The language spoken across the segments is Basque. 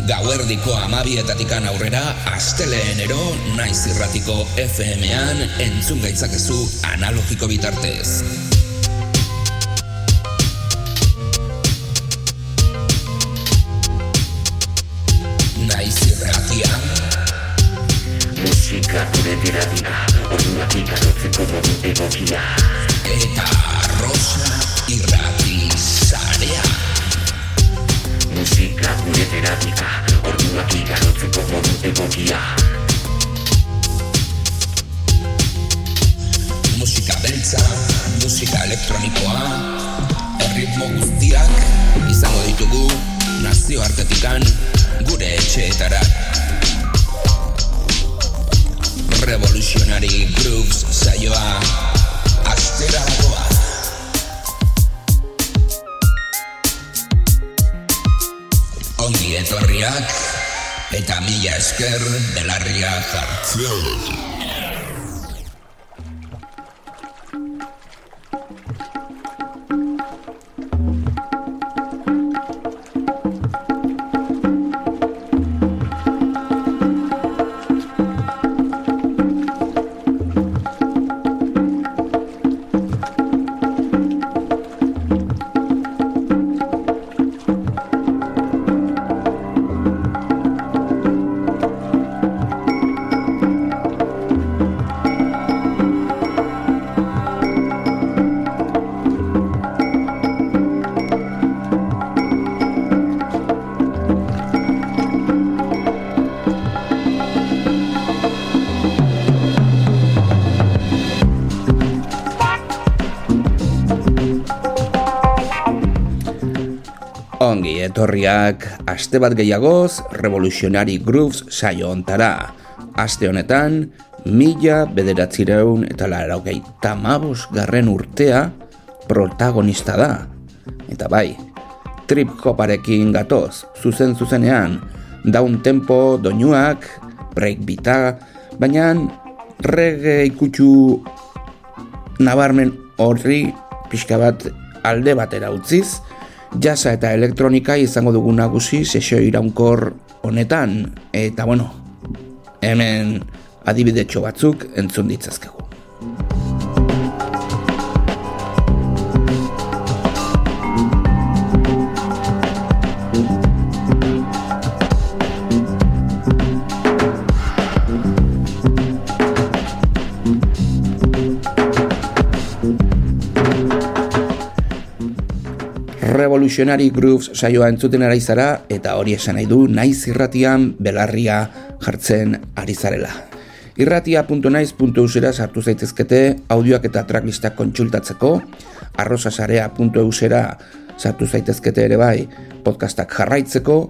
Gauerdiko 12:00 aurrera, asteleenero Naiz Irratiko FM-an entzun gaitzakezu analogiko bitartez. Naiz Irratia. Musika gure terapia, orduak ikarotzeko modu egokia. Eta Rosa Irrati Sarea. Musika gure terapia, orduak ikarotzeko modu egokia. Musika beltza, musika elektronikoa, erritmo guztiak izango ditugu nazioartetikan gure etxeetara. Revolutionary Grooves saioa astera dagoa. Ongi etorriak eta mila esker belarria jartzen. Ongi etorriak aste bat gehiagoz Revolutionary Grooves saio hontara. Aste honetan 1985 urtea protagonista da. Eta bai, trip hoparekin gatoz, zuzenean, down tempo doinuak, breakbeata, baina reggae ikutsu nabarmen horri pixka bat alde batera utziz, jazza eta elektronika izango dugu nagusi sesio iraunkor honetan, eta hemen adibidetxo batzuk entzun ditzazkegu. Revolutionary Grooves saioa entzuten ari zara, eta hori esan nahi du Naiz Irratian belarria jartzen ari zarela. Irratia.naiz.eusera sartu zaitezkete audioak eta tracklistak kontsultatzeko, arrosasarea.eusera sartu zaitezkete ere bai podcastak jarraitzeko,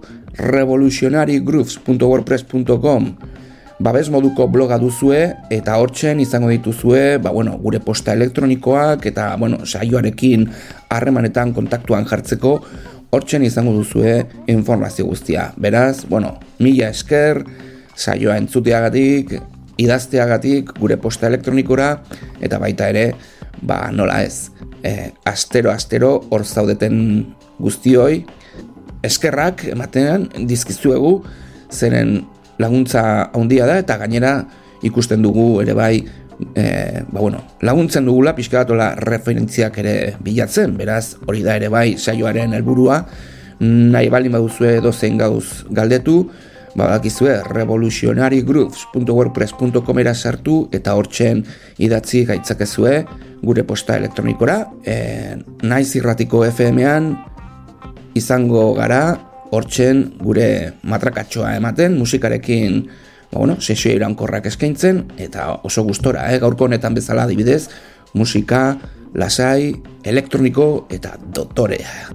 revolutionarygrooves.wordpress.com babes moduko bloga duzue, eta hortzen izango dituzue, gure posta elektronikoak, eta, saioarekin harremanetan kontaktuan jartzeko, hortzen izango duzue informazio guztia. Beraz, mila esker, saioa entzuteagatik, idazteagatik, gure posta elektronikora, eta baita ere, nola ez, astero hor zaudeten guztioi, eskerrak ematean dizkizuegu, zeren laguntza handia da, eta gainera ikusten dugu ere bai, laguntzen dugula pixka batola referentziak ere bilatzen, beraz hori da ere bai saioaren helburua. Nahi baldin baduzue dozein gauz galdetu, badakizue revolutionarygrooves.wordpress.comera sartu, eta hortzen idatzi gaitzakezue gure posta elektronikora. Naiz Irratiko FM-an izango gara, hortzen gure matrakatxoa ematen, musikarekin, sesio iraunkorrak eskaintzen, eta oso gustora, gaurko honetan bezala adibidez, musika, lasai, elektroniko eta dotorea.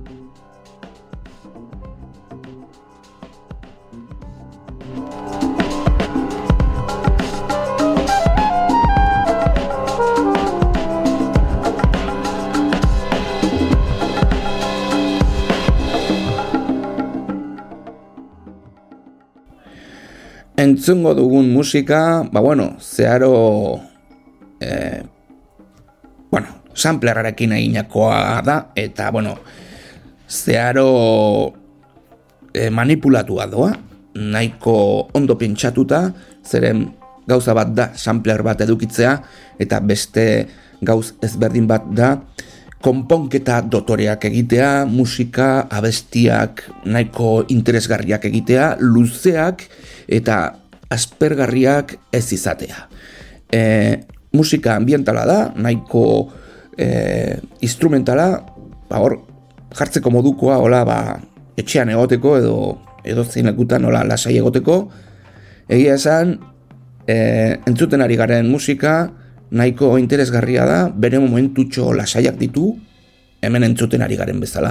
Entzungo dugun musika, zeharo samplerrarekin eginakoa da, eta, zeharo manipulatua doa, nahiko ondo pentsatuta, zeren gauza bat da sampler bat edukitzea, eta beste gauz ezberdin bat da konponketa dotoreak egitea, musika, abestiak nahiko interesgarriak egitea, luzeak eta aspergarriak ez izatea. Musika ambientala da, nahiko instrumentala, hor jartzeko modukoa, hola, etxean egoteko edo zein lekutan hola lasai egoteko. Egia esan, entzuten ari garen musika nahiko interesgarria da, bere momentutxo lasaiak ditu, hemen entzuten ari garen bezala.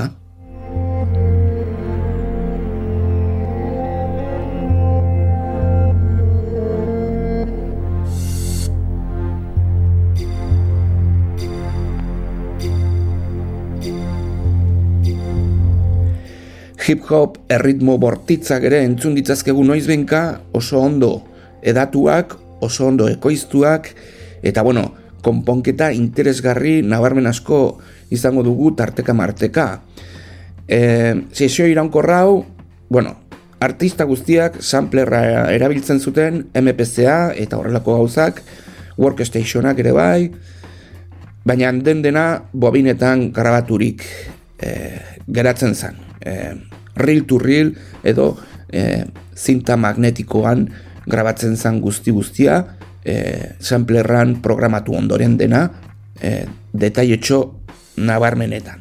Hip-hop erritmo bortitzak ere entzun ditzazkegu noizbenka, oso ondo edatuak, oso ondo ekoiztuak, eta bueno, konponketa interesgarri nabarmen asko izango dugu tarteka marteka. Sesio iraunkorrau, bueno, artista guztiak samplerra erabiltzen zuten, MPCA eta horrelako gauzak, workstationak ere bai, baina dena bobinetan grabaturik geratzen zen. Reel to reel edo zinta magnetikoan grabatzen zen guztia, samplerran programatu ondoren dena, detailetxo nabarmenetan.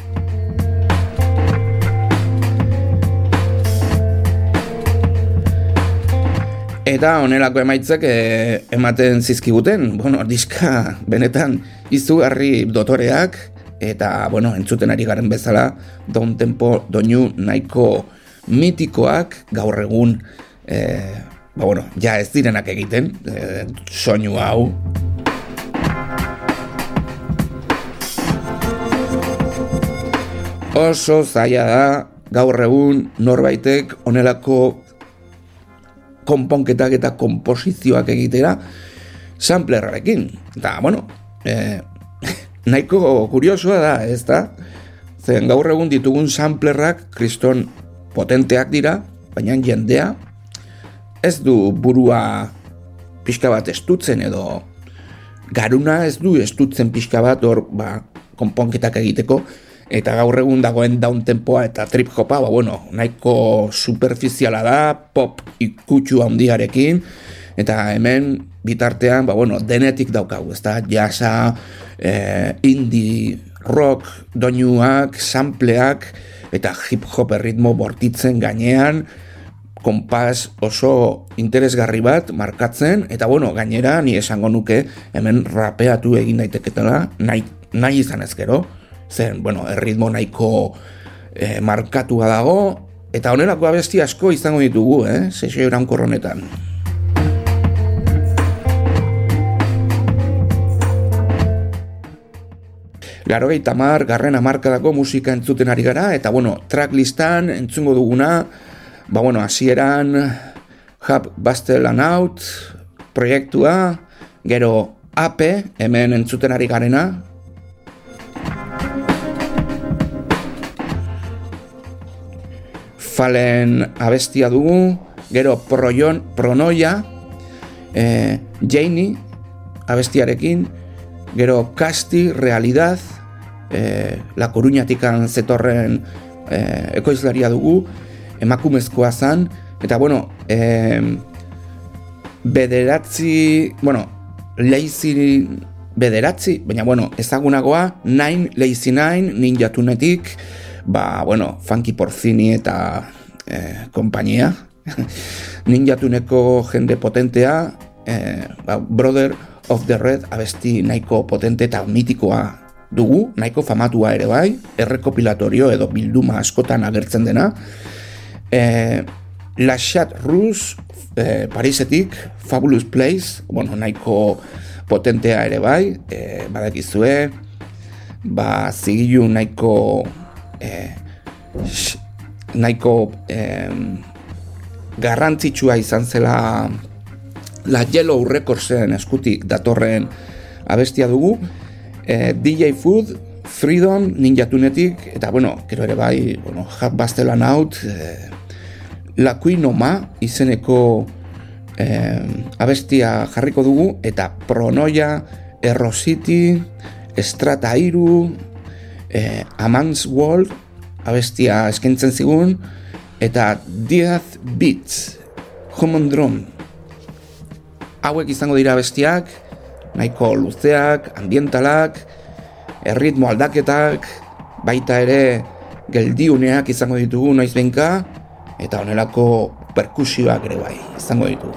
Eta honelako emaitzak ematen zizkiguten, diska benetan izugarri dotoreak, eta, entzuten ari garen bezala, down tempo doinu nahiko mitikoak gaur egun, ja ez direnak egiten, soinu hau. Oso zaila da gaur egun norbaitek honelako konponketak eta konposizioak egitera samplerrarekin. Eta, nahiko kuriosoa da, ez da? Zen gaur egun ditugun samplerrak kriston potenteak dira, baina jendea ez du burua pixka bat estutzen edo garuna ez du estutzen pixka bat hor konponketak egiteko, eta gaur egun dagoen downtempoa eta trip hopa, nahiko superficiala da, pop ikutsu handiarekin, eta hemen bitartean, denetik daukagu, ez da, jasa, indie, rock, doinuak, sampleak, eta hip-hop erritmo bortitzen gainean, konpas oso interesgarri bat markatzen, eta gainera ni esango nuke hemen rapeatu egin daiteketela, nahi izan ezkero, zen, erritmo nahiko markatua dago, eta honelako abesti asko izango ditugu, sesio iraunkor honetan. Laurogeita hamar garren hamarkadako musika entzuten ari gara, eta tracklistan entzungo duguna, hasieran Hub Bustle and Out proiektua, gero AP, hemen entzuten ari garena, Fallen abestia dugu, gero Pronoia, Janie abestiarekin, gero Casti, Realidad, La Coruñatikan zetorren ekoizlaria dugu, emakumezkoa zan, eta Lazy bederatzi, baina ezagunagoa, Lazy Nine, Ninja Tunetik, Funky Porcini eta kompainia, Ninja Tuneko jende potentea, Brother of the Red abesti nahiko potente eta mitikoa dugu, nahiko famatua ere bai, errekopilatorio edo bilduma askotan agertzen dena. La Chat Rouge, Parisetik, Fabulous Place, nahiko potentea ere bai, badakizue, zigilu nahiko garrantzitsua izan zela La Yellow Recordsen eskutik datorren abestia dugu, DJ Food, Freedom, Ninja Tunetik, eta gero ere bai, Hub Bustle and Out, La Quinoma izeneko abestia jarriko dugu, eta Pronoia, Errosity, Strata Iru, A Man's World abestia eskaintzen zigun, eta Death Beats, Human Drum. Hauek izango dira abestiak, nahiko luzeak, ambientalak, erritmo aldaketak, baita ere geldiuneak izango ditugu noiz behinka, eta honelako perkusioak ere bai izango ditugu.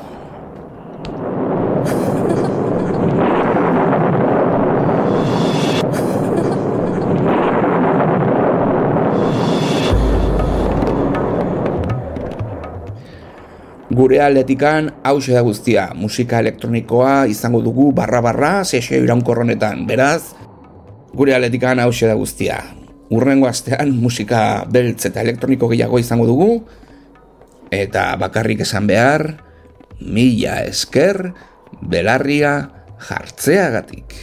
Gure aldetikan hauxe da guztia, musika elektronikoa izango dugu barra sesio iraunkor honetan, beraz, gure aldetikan hauxe da guztia. Hurrengo astean musika beltz eta elektroniko gehiago izango dugu, eta bakarrik esan behar, mila esker belarria jartzeagatik.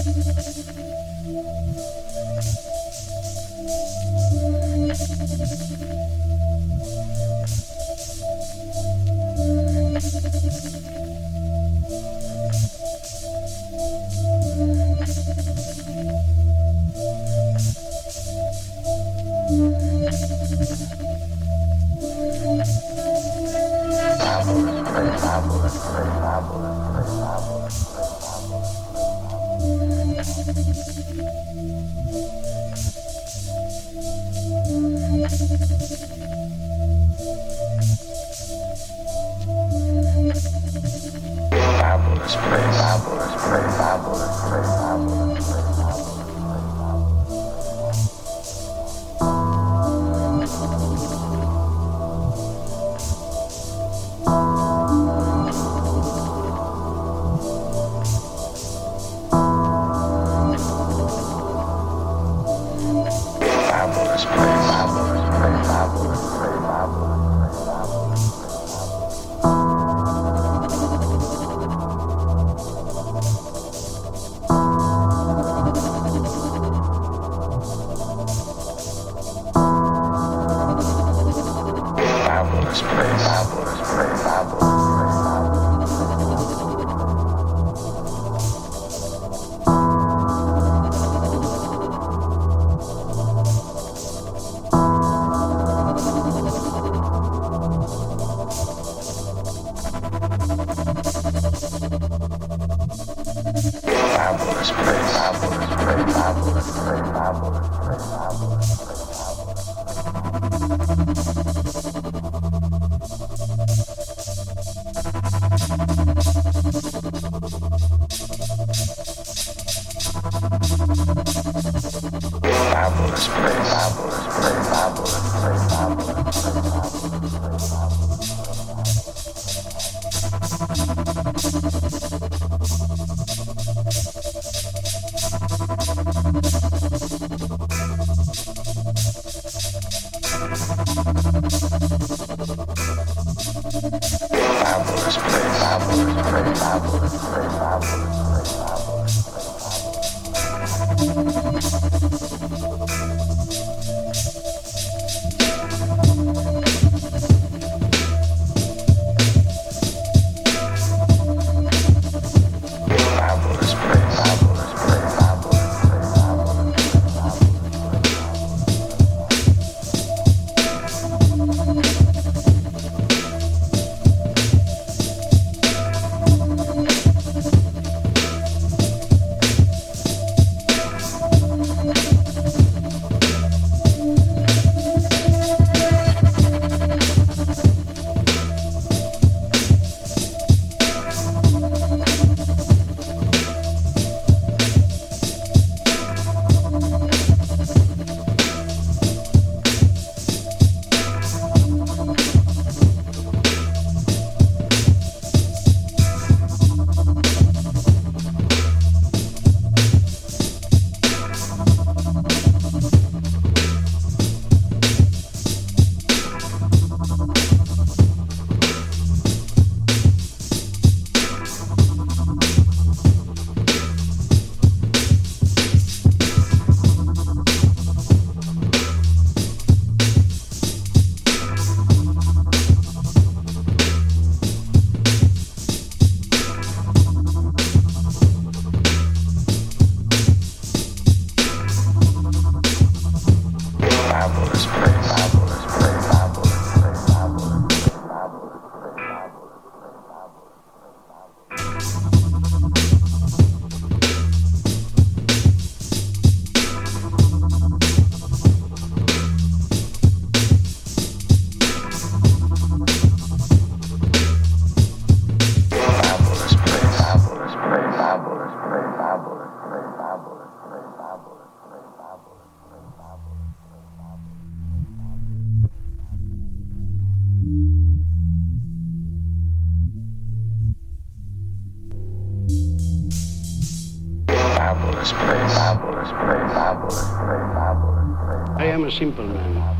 I am a simple man.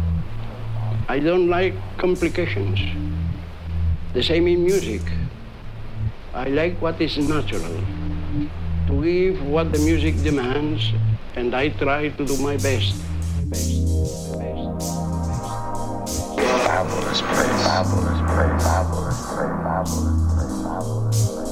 I don't like complications. The same in music. I like what is natural. to give what the music demands, and I try to do my best. Fabulous place, fabulous place, fabulous place, fabulous place, fabulous place.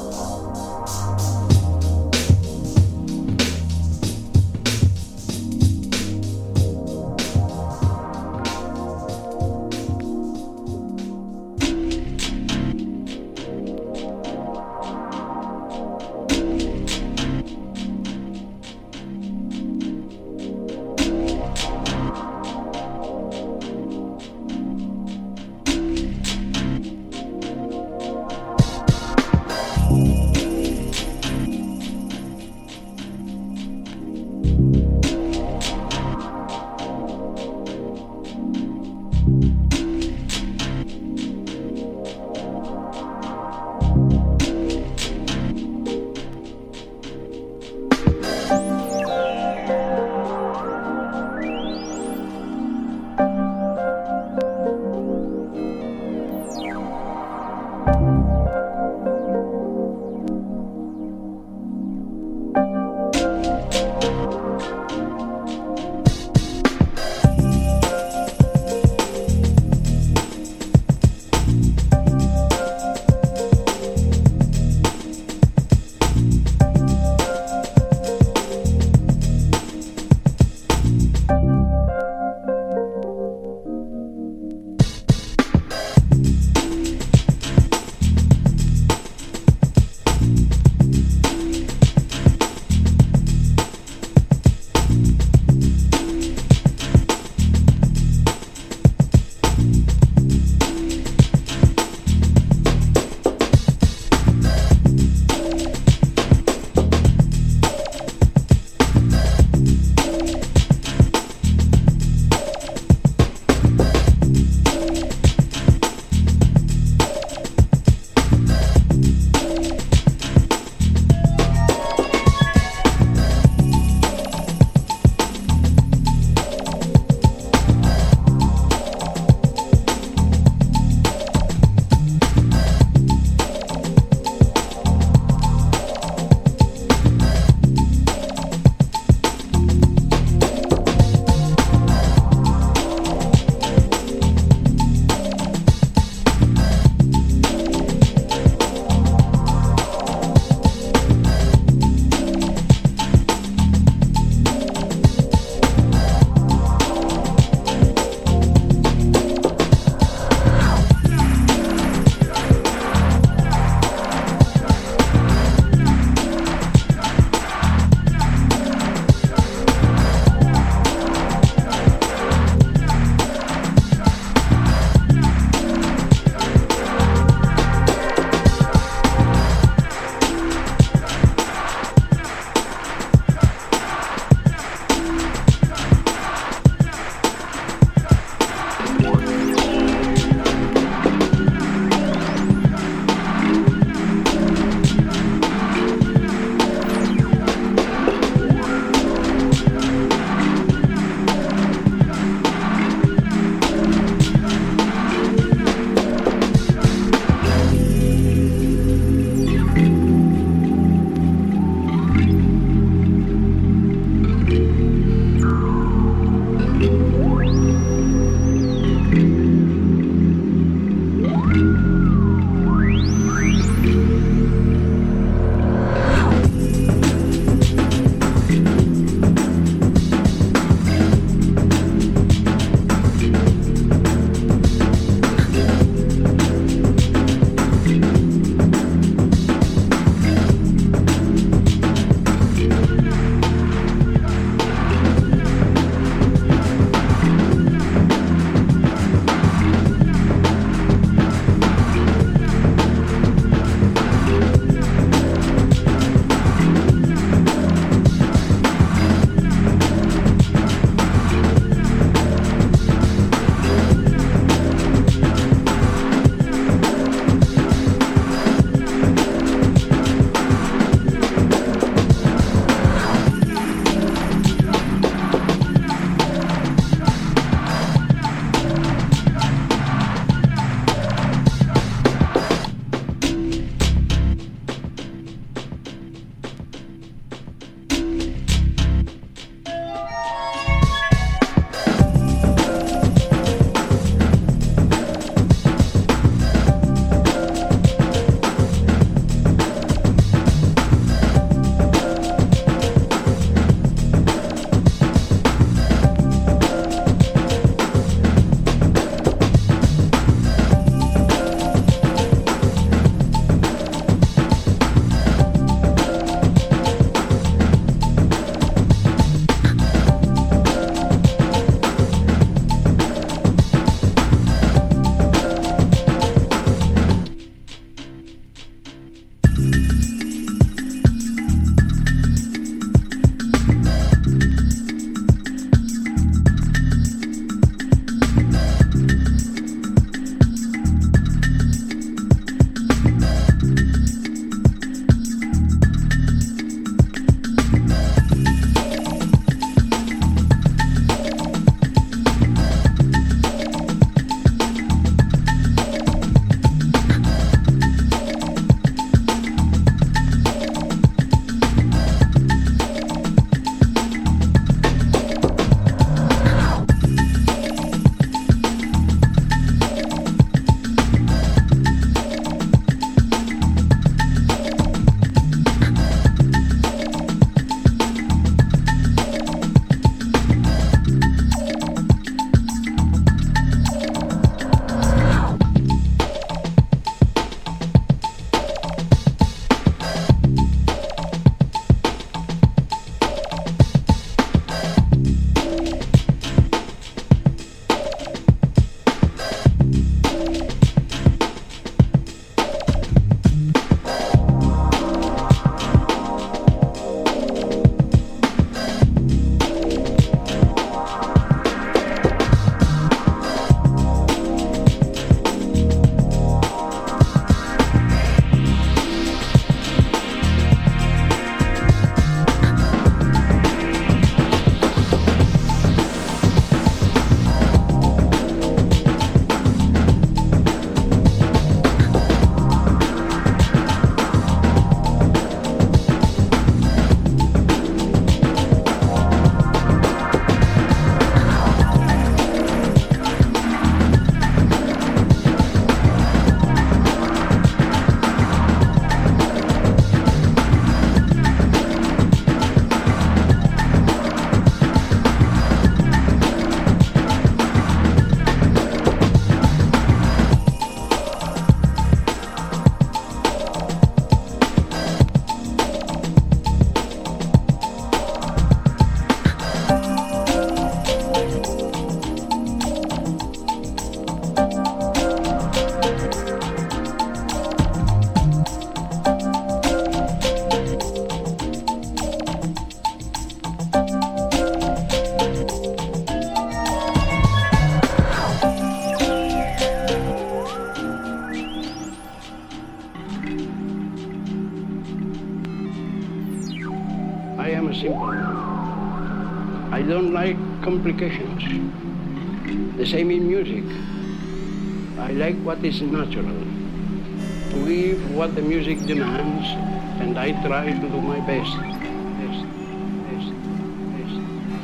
I am a simple man. I don't like complications. The same in music. I like what is natural. To give what the music demands, and I try to do my best. Best, best, best,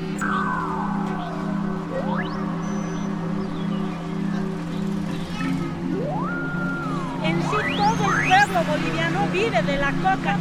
En sí todo el pueblo boliviano vive de la coca.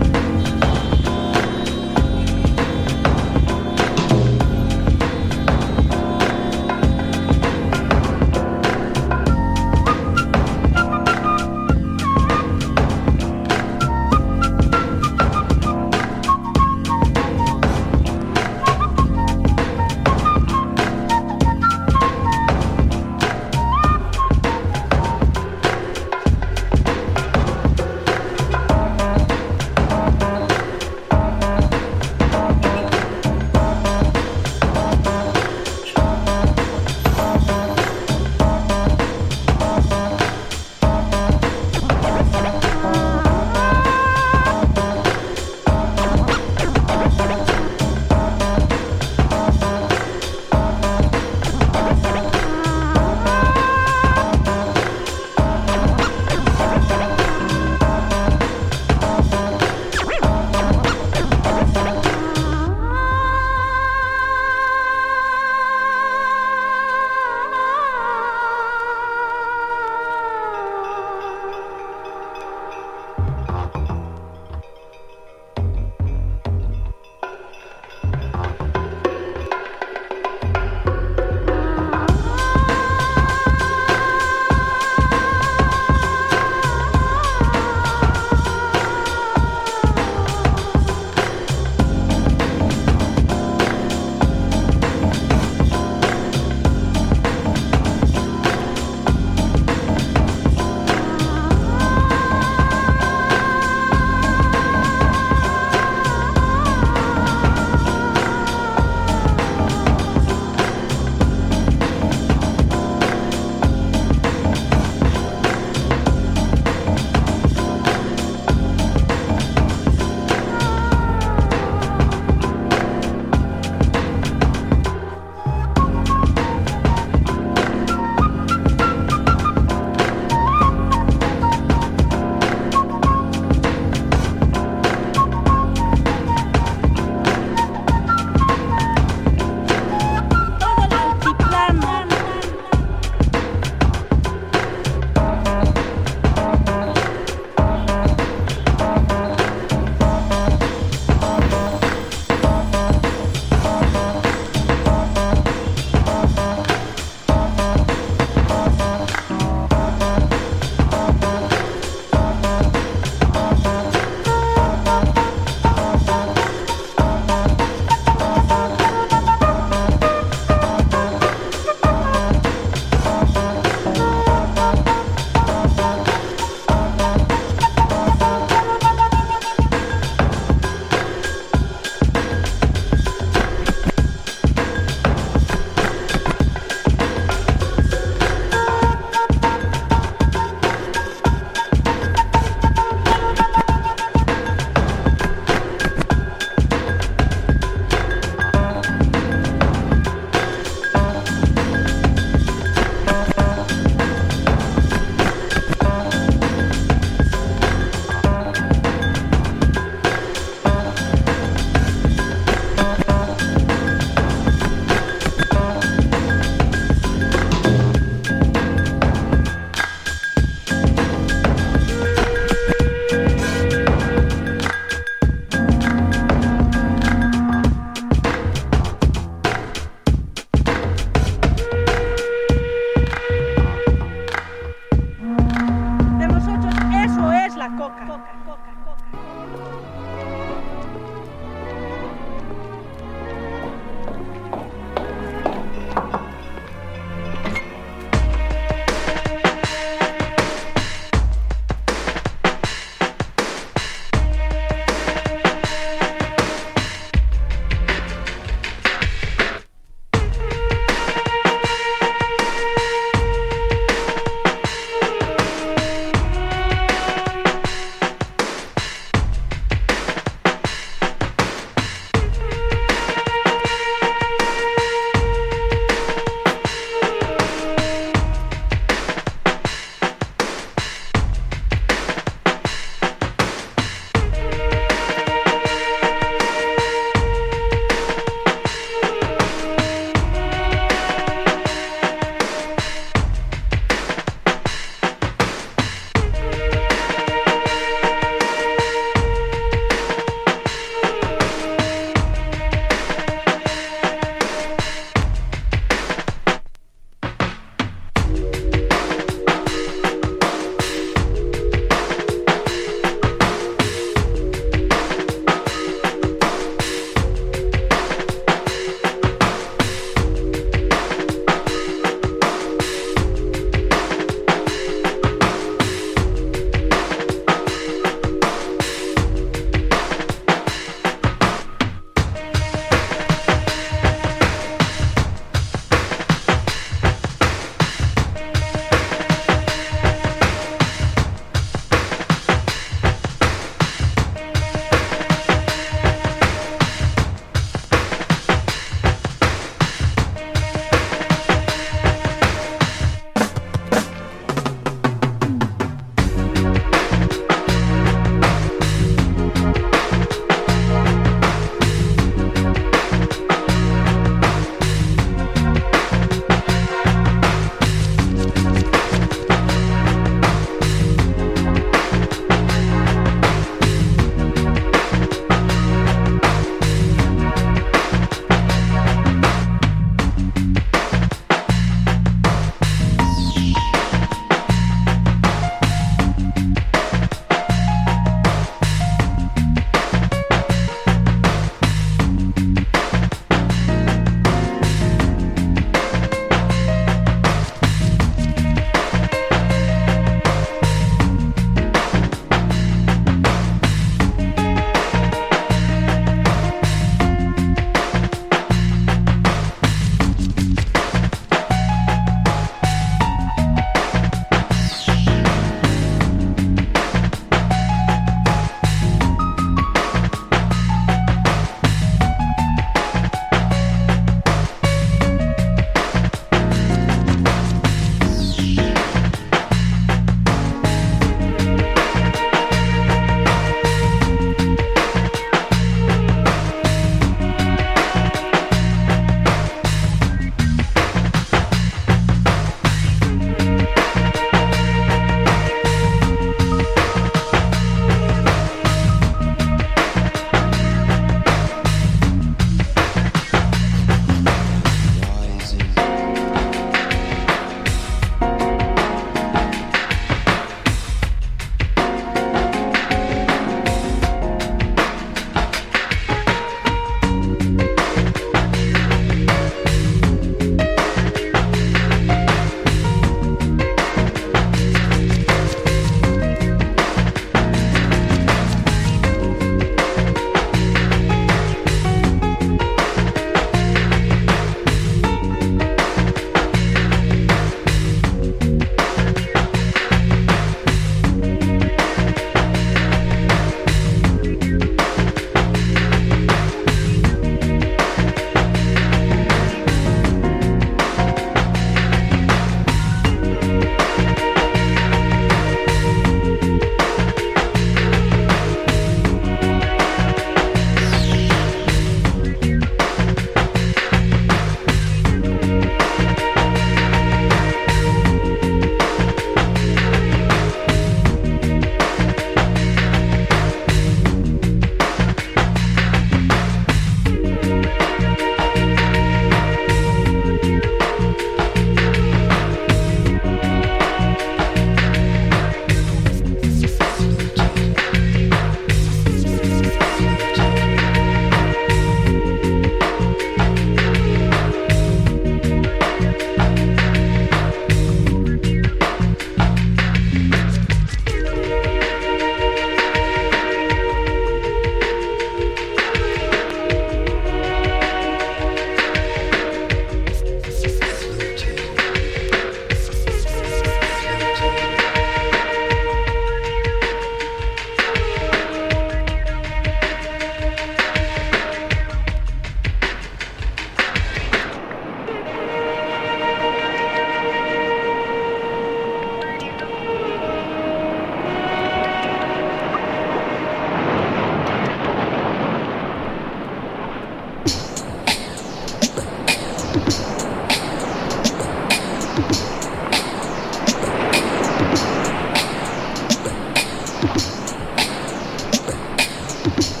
Agur.